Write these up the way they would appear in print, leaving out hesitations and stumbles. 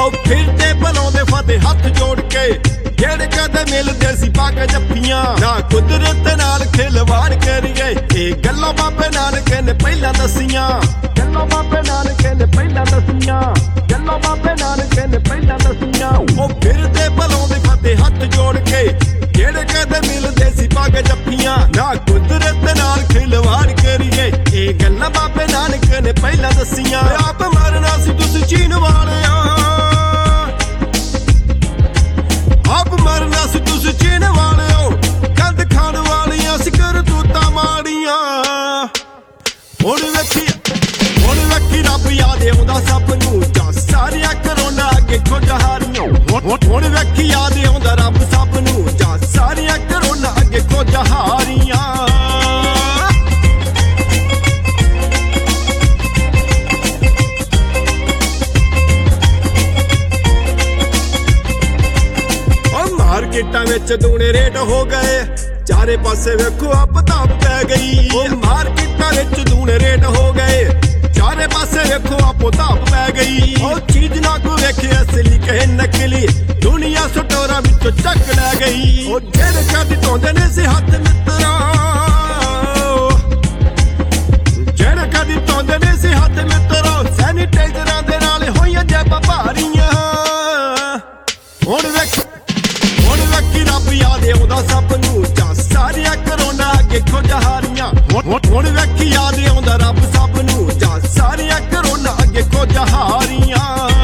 ਉਹ ਫਿਰਦੇ ਬਲਾਉਂਦੇ ਫਤਿਹ ਹੱਥ ਜੋੜ ਕੇ ਜਿਹੜੇ ਕਦੇ ਮਿਲਦੇ ਸੀ ਪਾ ਕੇ ਜੱਫੀਆਂ ਨਾ ਕੁਦਰਤ ਨਾਲ ਖਿਲਵਾੜ ਕਰੀਏ ਇਹ ਗੱਲਾਂ ਬਾਬੇ ਨਾਨਕ ਨੇ ਪਹਿਲਾਂ ਦੱਸੀਆਂ ਗੱਲਾਂ ਬਾਬੇ ਨਾਨਕ ਨੇ ਪਹਿਲਾਂ ਦੱਸੀਆਂ ਗੱਲਾਂ ਬਾਬੇ ਨਾਨਕ ਨੇ ਪਹਿਲਾਂ ਦੱਸੀਆਂ ਉਹ ਫਿਰਦੇ ਬਲਾਉਂਦੇ ਫਤਿਹ ਹੱਥ ਜੋੜ ਕੇ ਜਿਹੜੇ ਕਦੇ ਮਿਲਦੇ ਸੀ ਪਾ ਕੇ ਜੱਫੀਆਂ ਨਾ ਕੁਦਰਤ ਨਾਲ ਖਿਲਵਾੜ ਕਰੀਏ ਇਹ ਗੱਲਾਂ ਬਾਬੇ ਨਾਨਕ ਨੇ ਪਹਿਲਾਂ ਦੱਸੀਆਂ ਆਪ ਮਰਨਾ ਸੀ ਤੁਸੀਂ ਚੀਨ ਵਾਲਿਆਂ ਆਪ ਮਰਨਾ ਸੀ ਤੁਸੀਂ ਚੀਨ ਵਾਲਿਓ ਕੰਧ ਖਾਣ ਵਾਲੀਆਂ ਸੀ ਕਰਤੂਤਾਂ ਮਾੜੀਆਂ ਹੁਣ ਵੇਖੀ ਰੱਬ ਯਾਦ ਆਉਂਦਾ ਸਭ ਨੂੰ ਜਾਂ ਸਾਰੀਆਂ ਕਰੋਨਾ ਅੱਗੇ ਖੁਦ ਹਾਰੀਆਂ ਹੁਣ ਵੇਖੀ ਯਾਦ ਆਉਂਦਾ ਰੱਬ ਸਭ ਨੂੰ ਜਾਂ ਸਾਰੀਆਂ ਕਰੋਨਾ ਅੱਗੇ ਖੁਦ ਹਾਰੀਆਂ ਮਾਰਕੀਟਾਂ ਵਿੱਚ ਦੂਣੇ ਰੇਟ ਹੋ ਗਏ ਚਾਰੇ ਪਾਸੇ ਵੇਖੋ ਆਪ ਧਾਪ ਪੈ ਗਈ ਉਹ ਮਾਰਕੀਟਾਂ ਵਿੱਚ ਦੂਣੇ ਰੇਟ ਹੋ ਗਏ ਚਾਰੇ ਪਾਸੇ ਵੇਖੋ ਆਪੋ ਧਾਪ ਪੈ ਗਈ ਉਹ ਚੀਜ਼ ਨਾ ਕੋ ਵੇਖੇ ਅਸਲੀ ਕਹੇ ਨਕਲੀ ਦੁਨੀਆ ਸਟੋਰਾਂ ਵਿੱਚੋਂ ਚੱਕ ਲੈ ਗਈ ਉਹ ਜਿਹੜੇ ਕਦੀ ਧੋਂਦੇ ਨੇ ਸੀ ਹੱਥ ਮਿੱਤਰਾਂ ਜਿਹੜੇ ਕਦੀ ਧੋਂਦੇ ਨੇ ਸੀ ਹੱਥ ਮਿੱਤਰਾਂ ਸੈਨੀਟਾਈਜ਼ਰਾਂ ਦੇ ਨਾਲ ਹੋਈਆਂ ਜੇਬਾਂ ਭਾਰੀਆਂ ਹੁਣ ਵੇਖੀ ਰੱਬ ਯਾਦ ਆਉਂਦਾ ਸਭ ਨੂੰ ਜਾਂ ਸਾਰੀਆਂ ਕਰੋਨਾ ਅੱਗੇ ਖੁਦ ਹਾਰੀਆਂ ਹੁਣ ਵੇਖੀ ਯਾਦ ਆਉਂਦਾ ਰੱਬ ਸਭ ਨੂੰ ਜਾਂ ਸਾਰੀਆਂ ਕਰੋਨਾ ਅੱਗੇ ਖੁਦ ਹਾਰੀਆਂ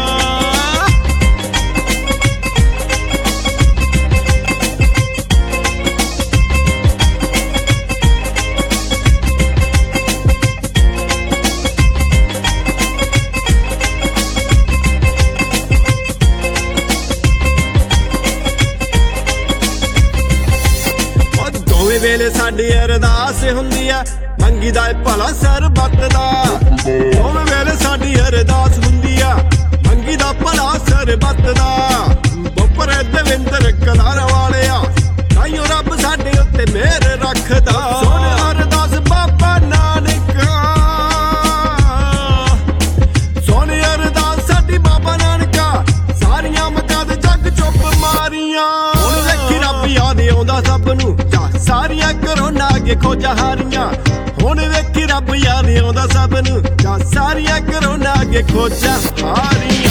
ਵੇਲੇ ਸਾਡੀ ਅਰਦਾਸ ਹੁੰਦੀ ਆ ਮੰਗੀ ਦਾ ਭਲਾ ਸਰਬੱਤ ਦਾ ਦੋਵੇਂ ਵੇਲੇ ਸਾਡੀ ਅਰਦਾਸ ਹੁੰਦੀ ਆ ਮੰਗੀ ਦਾ ਭਲਾ ਸਰਬੱਤ ਦਾ ਬੋਪਰੇ ਦਵਿੰਦਰ ਕਲਾਰ ਵਾਲਿਆ ਤਾਈਓ ਰੱਬ ਸਾਡੇ ਉੱਤੇ ਮਿਹਰ ਰੱਖਦਾ ਸੋਹਣੇ ਅਰਦਾਸ ਬਾਬਾ ਨਾਨਕ ਸੋਹਣੇ ਅਰਦਾਸ ਸਾਡੀ ਬਾਬਾ ਨਾਨਕਾ ਸਾਰੀਆਂ ਮੱਕਾਂ ਦੇ ਜੱਗ ਚੁੱਪ ਮਾਰੀਆਂ ਹੁਣ ਵੇਖੀ ਰੱਬ ਯਾਦ ਆਉਂਦਾ ਸਭ ਨੂੰ ਸਾਰੀਆਂ ਕਰੋਨਾ ਅੱਗੇ ਖੋਜ ਹਾਰੀਆਂ ਹੁਣ ਵੇਖੀ ਰੱਬ ਯਾਦ ਆਉਂਦਾ ਸਭ ਨੂੰ ਜਾਂ ਸਾਰੀਆਂ ਕਰੋਨਾ ਅੱਗੇ ਖੋਜ ਹਾਰੀਆਂ